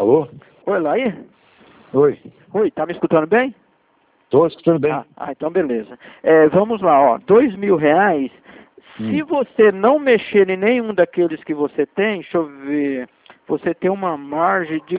Alô? Oi, Laí? Oi. Oi, tá me escutando bem? Tô escutando bem. Então beleza. Vamos lá, ó. R$ 2.000. Se você não mexer em nenhum daqueles que você tem, deixa eu ver, você tem uma margem de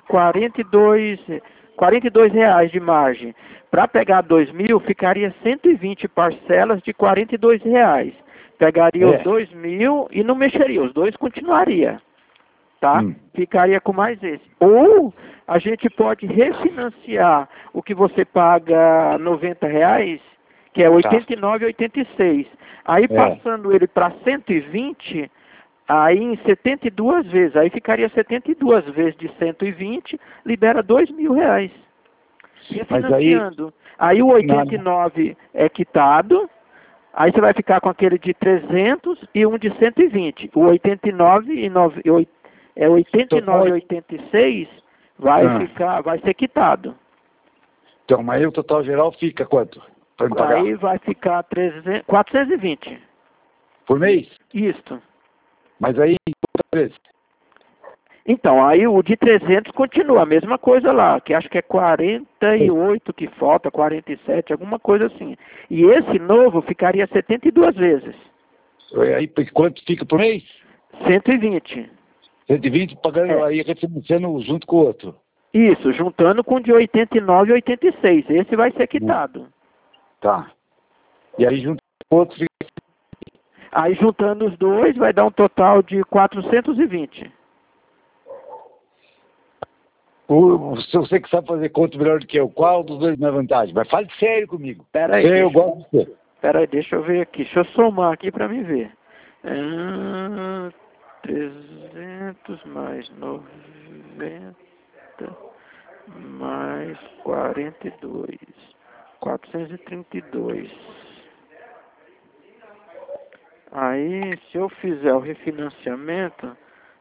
R$ 42 de margem. Para pegar 2.000, ficaria 120 parcelas de R$ 42. Pegaria os 2.000 e não mexeria, os dois continuaria. Tá? Ficaria com mais esse. Ou a gente pode refinanciar o que você paga R$ 90, que é R$ 89,86. Aí passando ele para 120, aí em 72 vezes, aí ficaria 72 vezes de 120, libera R$ 2.000. Refinanciando. Aí o 89 é quitado. Aí você vai ficar com aquele de 300 e um de 120. O 89,86 vai ser quitado. Então, mas aí o total geral fica quanto? Aí vai ficar 420. Por mês? Isto. Mas aí, outra vez. Então, aí o de 300 continua a mesma coisa lá, que acho que é 48 que falta, 47, alguma coisa assim. E esse novo ficaria 72 vezes. Aí quanto fica por mês? 120. 120 pagando aí, refinanciando junto com o outro. Isso, juntando com o de 89 e 86. Esse vai ser quitado. Tá. E aí junto com o outro fica... Aí juntando os dois vai dar um total de 420. Se você que sabe fazer conta melhor do que eu, qual dos dois não é vantagem? Mas fale sério comigo. Pera aí, eu gosto de você. Pera aí, deixa eu ver aqui. Deixa eu somar aqui para me ver. 300 mais 90 mais 42. 432. Aí, se eu fizer o refinanciamento,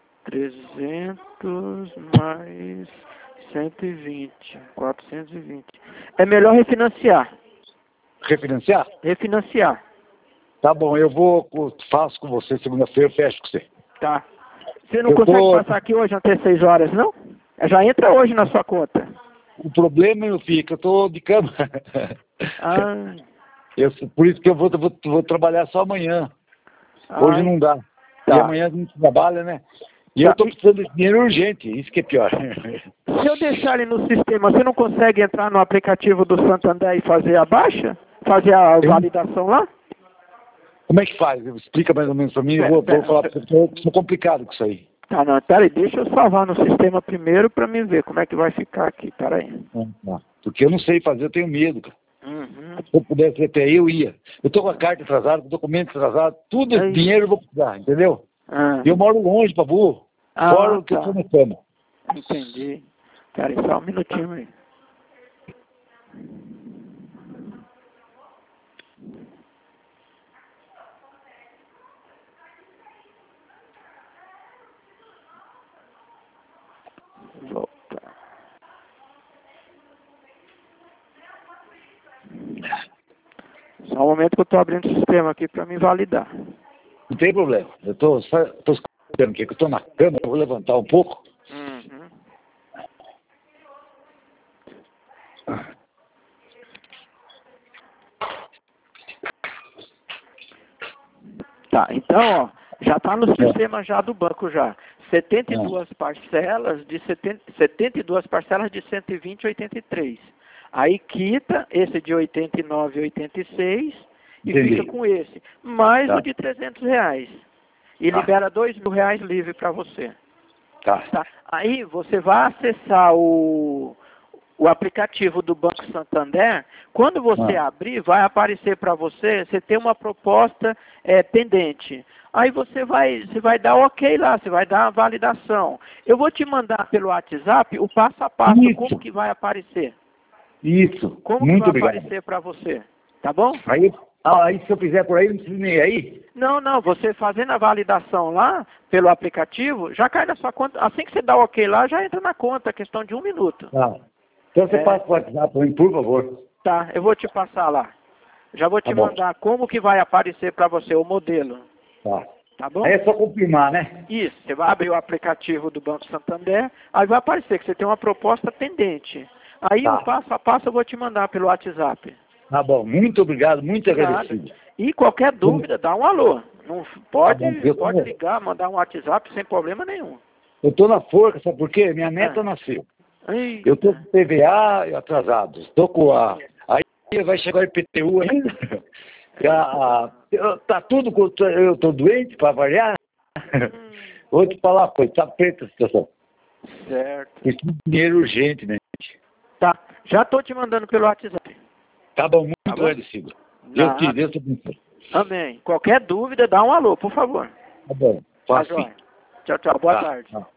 300 mais 120, 420. É melhor refinanciar. Refinanciar? Refinanciar. Tá bom, faço com você segunda-feira, eu fecho com você. Tá. Você não consegue passar aqui hoje até 6 horas, não? Já entra hoje na sua conta. O problema, meu filho, é que eu tô de cama. Por isso que eu vou trabalhar só amanhã. Hoje não dá. Tá. E amanhã a gente trabalha, né? E eu tô precisando de dinheiro urgente, isso que é pior. Se eu deixar ele no sistema, você não consegue entrar no aplicativo do Santander e fazer a baixa? Fazer a validação lá? Como é que faz? Explica mais ou menos pra mim, eu vou falar pra você, eu sou complicado com isso aí. Tá, não, peraí, deixa eu salvar no sistema primeiro pra mim ver como é que vai ficar aqui, peraí. Porque eu não sei fazer, eu tenho medo, cara. Se eu pudesse ir até aí, eu ia. Eu tô com a carta atrasada, com o documento atrasado, tudo é dinheiro eu vou precisar, entendeu? E eu moro longe, pra burro. Fora o que eu tô na cama. Entendi. Peraí, só um minutinho aí. Voltar. Só um momento que eu tô abrindo o sistema aqui para me validar. Não tem problema. Eu tô escutando aqui, que eu tô na cama, eu vou levantar um pouco. Tá, então, ó, já tá no sistema já do banco já. 72 parcelas de 72 parcelas de 120,83. Aí quita esse de 89,86 e fica com esse, mais o de R$ 300. E libera R$ 2.000 livre para você. Tá. Aí você vai acessar o aplicativo do Banco Santander. Quando você abrir, vai aparecer para você, você tem uma proposta pendente. Aí você vai dar ok lá, você vai dar a validação. Eu vou te mandar pelo WhatsApp o passo a passo, como que vai aparecer. Isso, como muito que vai obrigado. aparecer para você, tá bom? Aí se eu fizer por aí, não precisa nem ir aí? Não, você fazendo a validação lá, pelo aplicativo, já cai na sua conta. Assim que você dá o ok lá, já entra na conta, questão de 1 minuto. Então você passa o WhatsApp para mim, por favor. Tá, eu vou te passar lá. Já vou te mandar como que vai aparecer para você o modelo. Tá bom? Aí é só confirmar, né? Isso, você vai abrir o aplicativo do Banco Santander, aí vai aparecer que você tem uma proposta pendente. Aí o passo a passo eu vou te mandar pelo WhatsApp. Tá bom, muito obrigado, muito agradecido. E qualquer dúvida, dá um alô. Não pode, Tá pode ligar, mandar um WhatsApp sem problema nenhum. Eu tô na forca, sabe por quê? Minha neta nasceu. Eita. Eu tô com PVA atrasado. Tô com a... Aí vai chegar o IPTU ainda. Tá tudo... Eu tô doente, para variar. Vou te falar, coisa, tá preta a situação. Certo. Preciso de dinheiro urgente, né, gente? Tá, já tô te mandando pelo WhatsApp. Tá bom, muito agradecido. Deus te abençoe. Amém. Qualquer dúvida, dá um alô, por favor. Tá bom, faço. Tchau, tchau. Boa tarde.